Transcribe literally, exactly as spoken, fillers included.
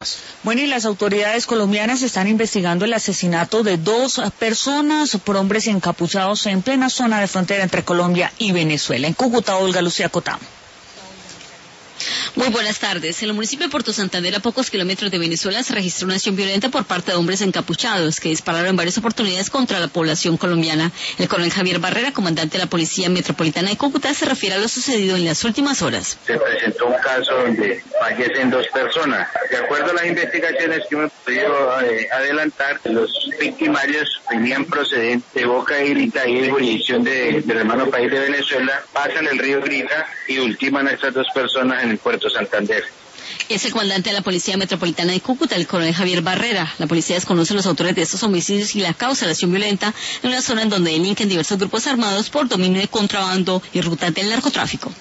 Bueno, y las autoridades colombianas están investigando el asesinato de dos personas por hombres encapuchados en plena zona de frontera entre Colombia y Venezuela. En Cúcuta, Olga Lucía Cotamo. Muy buenas tardes. En el municipio de Puerto Santander, a pocos kilómetros de Venezuela, se registró una acción violenta por parte de hombres encapuchados que dispararon en varias oportunidades contra la población colombiana. El coronel Javier Barrera, comandante de la Policía Metropolitana de Cúcuta, se refiere a lo sucedido en las últimas horas. Se presentó un caso donde fallecen dos personas. De acuerdo a las investigaciones que hemos podido eh, adelantar, los victimarios venían procedentes de Boca de Grita y de jurisdicción de, del hermano país de Venezuela, pasan el río Grita y ultiman a estas dos personas en el puerto Santander. Es el comandante de la Policía Metropolitana de Cúcuta, el coronel Javier Barrera. La policía desconoce los autores de estos homicidios y la causa de la acción violenta en una zona en donde delinquen diversos grupos armados por dominio de contrabando y rutas del narcotráfico.